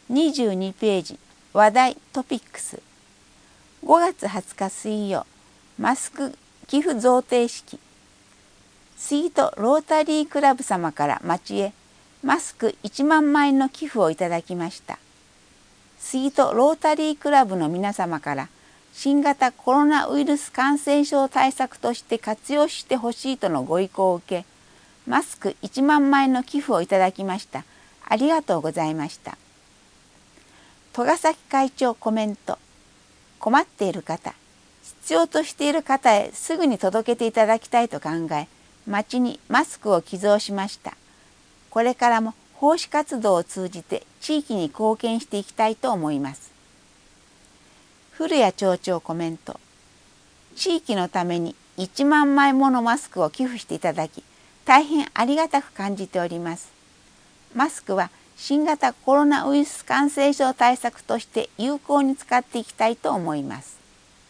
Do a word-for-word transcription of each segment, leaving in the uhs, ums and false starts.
にじゅうにページ話題トピックス。ごがつはつか水曜、マスク寄付贈呈式。スイートロータリークラブ様から町へマスクいちまんまいの寄付をいただきました。スイートロータリークラブの皆様から新型コロナウイルス感染症対策として活用してほしいとのご意向を受け、マスクいちまんまいの寄付をいただきました。ありがとうございました。戸ヶ崎会長コメント。困っている方、必要としている方へすぐに届けていただきたいと考え、町にマスクを寄贈しました。これからも奉仕活動を通じて地域に貢献していきたいと思います。古谷町長コメント。地域のためにいちまんまいものマスクを寄付していただき、大変ありがたく感じております。マスクは新型コロナウイルス感染症対策として有効に使っていきたいと思います。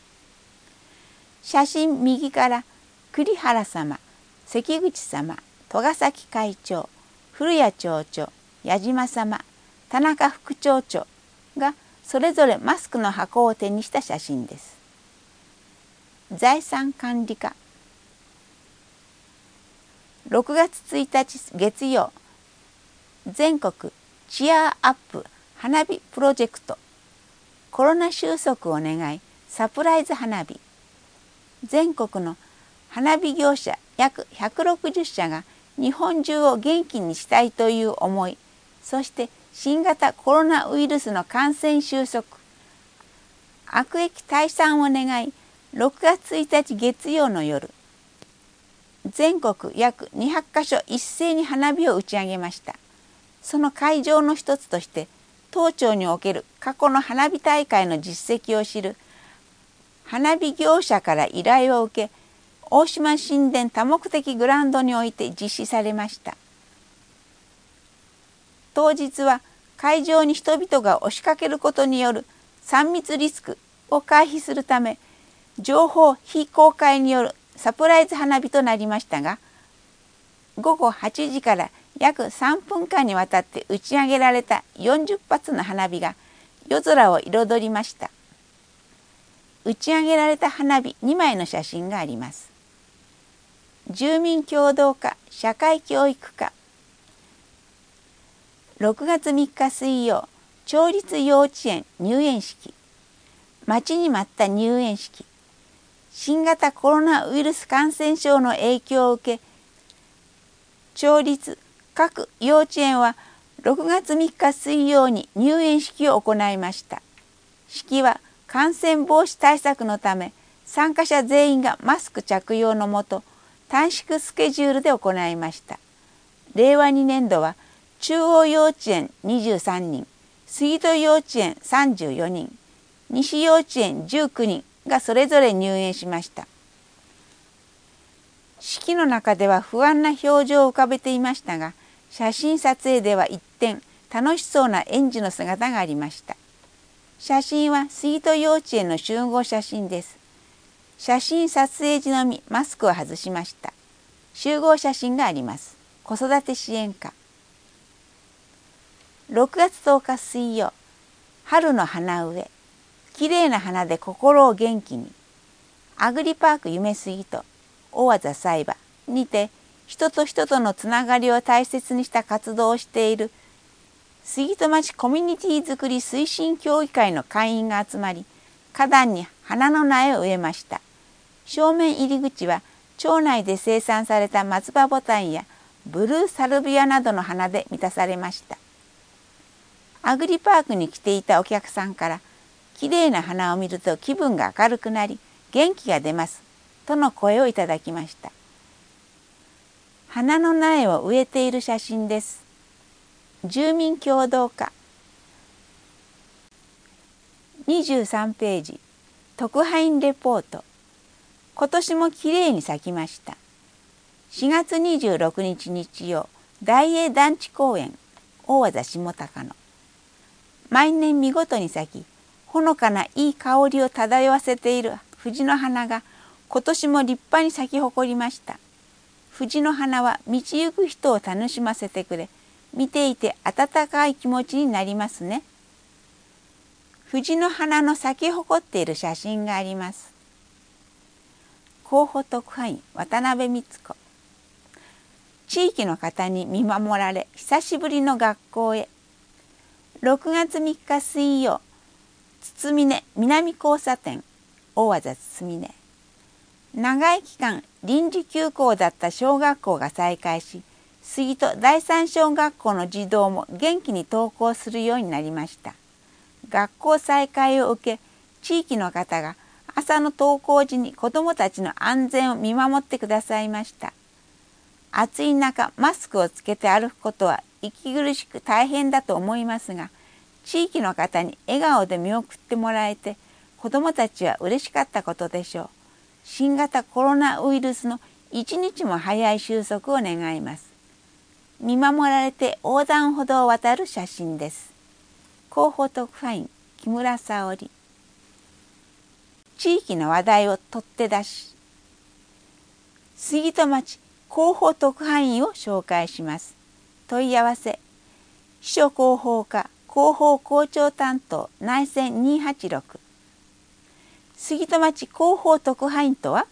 写真右から栗原様、関口様、戸ヶ崎会長、古谷町長、矢島様、田中副町長がそれぞれマスクの箱を手にした写真です。財産管理課。ろくがつついたち月曜、全国チアアップ花火プロジェクト、コロナ収束を願いサプライズ花火。全国の花火業者約ひゃくろくじゅっしゃが日本中を元気にしたいという思い、そして新型コロナウイルスの感染収束、悪疫退散を願い、ろくがつついたち月曜の夜、全国約にひゃっかしょ一斉に花火を打ち上げました。その会場の一つとして、当庁における過去の花火大会の実績を知る花火業者から依頼を受け、大島神殿多目的グラウンドにおいて実施されました。当日は会場に人々が押しかけることによるさん密リスクを回避するため、情報非公開によるサプライズ花火となりましたが、ごごはちじから約さんぷんかんにわたって打ち上げられたよんじゅっぱつの花火が夜空を彩りました。打ち上げられた花火にまいの写真があります。住民協同課社会教育課。ろくがつみっか水曜、町立幼稚園入園式。待ちに待った入園式。新型コロナウイルス感染症の影響を受け、町立各幼稚園はろくがつみっか水曜に入園式を行いました。式は感染防止対策のため、参加者全員がマスク着用のもと、短縮スケジュールで行いました。れいわにねんどは中央幼稚園にじゅうさんにん、水戸幼稚園さんじゅうよにん、西幼稚園じゅうきゅうにんがそれぞれ入園しました。式の中では不安な表情を浮かべていましたが、写真撮影では一転、楽しそうな園児の姿がありました。写真は水戸幼稚園の集合写真です。写真撮影時のみマスクを外しました。集合写真があります。子育て支援課。ろくがつとおか水曜、春の花植え。きれいな花で心を元気に。アグリパーク夢スイート、大技栽培にて人と人とのつながりを大切にした活動をしている杉戸町コミュニティづくり推進協議会の会員が集まり、花壇に花の苗を植えました。正面入り口は町内で生産された松葉ボタンやブルーサルビアなどの花で満たされました。アグリパークに来ていたお客さんから、きれいな花を見ると気分が明るくなり元気が出ますとの声をいただきました。花の苗を植えている写真です。住民協同課。にじゅうさんページ特派員レポート。今年もきれいに咲きました。しがつにじゅうろくにち日曜、大栄団地公園大技下高野。毎年見事に咲き、ほのかないい香りを漂わせている藤の花が今年も立派に咲き誇りました。藤の花は道行く人を楽しませてくれ、見ていて温かい気持ちになりますね。 藤の花の咲き誇っている写真があります。広報特派員渡辺光子。地域の方に見守られ久しぶりの学校へ。ろくがつみっか水曜、つ峰南交差点大技つ峰。長い期間臨時休校だった小学校が再開し、杉戸第三小学校の児童も元気に登校するようになりました。学校再開を受け、地域の方が朝の登校時に子どもたちの安全を見守ってくださいました。暑い中マスクをつけて歩くことは息苦しく大変だと思いますが、地域の方に笑顔で見送ってもらえて、子どもたちは嬉しかったことでしょう。新型コロナウイルスの一日も早い収束を願います。見守られて横断歩道を渡る写真です。広報特派員木村沙織。地域の話題を取って出し、杉戸町広報特派員を紹介します。問い合わせ、秘書広報課広報校長担当内線にはちろく。杉戸町広報特派員とは、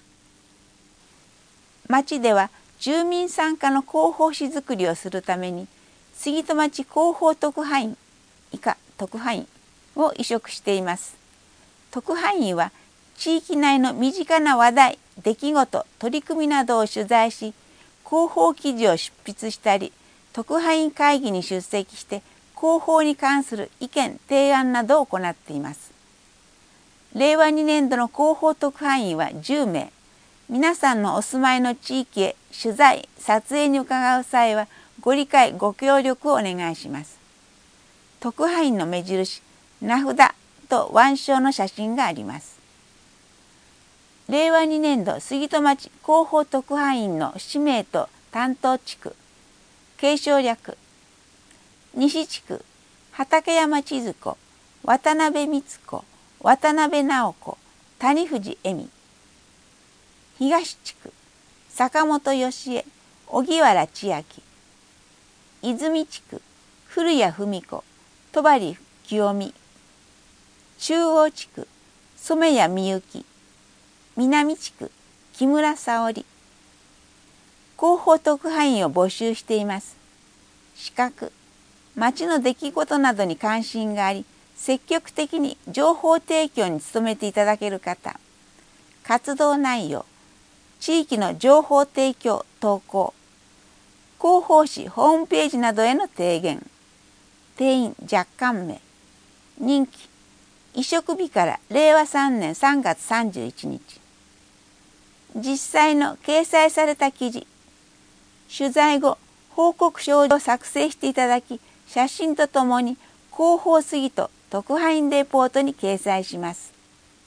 町では住民参加の広報誌作りをするために杉戸町広報特派員以下特派員を委嘱しています。特派員は地域内の身近な話題、出来事、取り組みなどを取材し、広報記事を執筆したり、特派員会議に出席して広報に関する意見提案などを行っています。れいわにねんどの広報特派員はじゅうめい。皆さんのお住まいの地域へ取材・撮影に伺う際はご理解ご協力をお願いします。特派員の目印、名札と腕章の写真があります。れいわにねんど杉戸町広報特派員の氏名と担当地区、継承略、西地区、畠山千鶴子、渡辺光子、渡辺直子、谷藤恵美。東地区、坂本義恵、荻原千秋。泉地区、古谷文子、戸張清美。中央地区、染谷美幸。南地区、木村沙織。広報特派員を募集しています。資格、町の出来事などに関心があり、積極的に情報提供に努めていただける方。活動内容、地域の情報提供・投稿、広報誌ホームページなどへの提言、定員若干名、任期、委嘱日かられいわさんねんさんがつさんじゅういちにち。実際の掲載された記事、取材後、報告書を作成していただき、写真とともに広報杉戸特派員レポートに掲載します。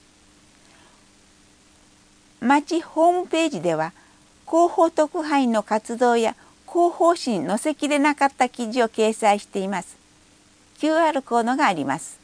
町ホームページでは、広報特派員の活動や広報誌に載せきれなかった記事を掲載しています。キューアール コードがあります。